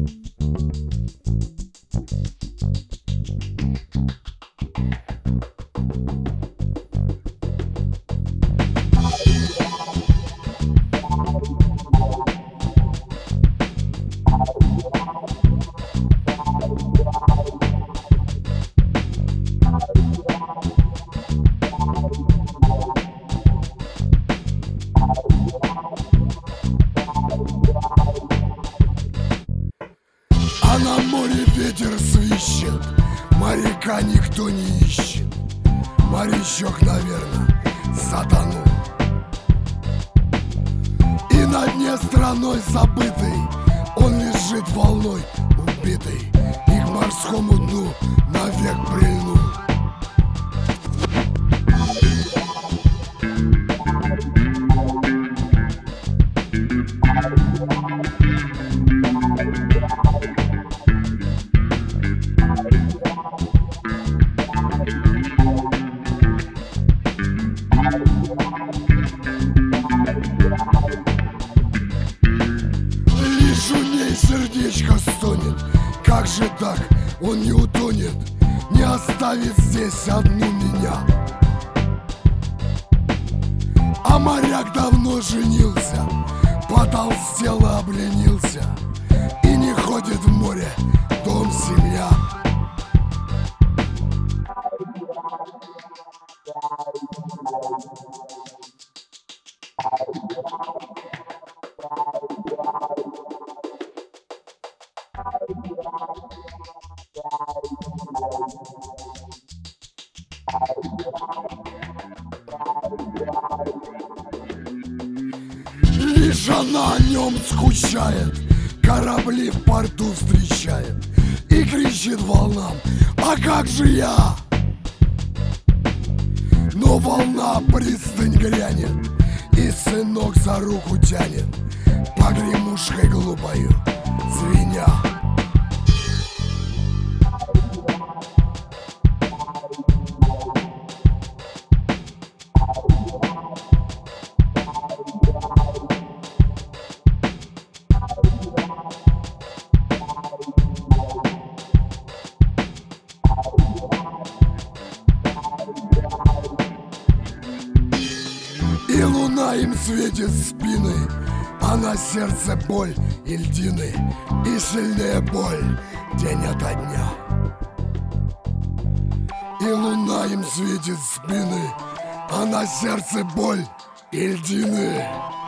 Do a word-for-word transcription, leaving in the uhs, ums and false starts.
А на море ветер свищет, моряка никто не ищет. Морячок, наверное, затонул. И на дне страной забытый он лежит волной убитый и к морскому дну навек прильнул. Сердечко стонет, как же так он не утонет, не оставит здесь одну меня. А моряк давно женился, потолстел и обленился, и не ходит в море дом, семья. Лишь она о нем скучает, корабли в порту встречает и кричит волнам: а как же я? Но волна пристань грянет, и сынок за руку тянет, погремушкой глупою звеня. И луна им светит спины, а на сердце боль и льдины, и сильная боль день ото дня. И луна им светит спины, а на сердце боль и льдины.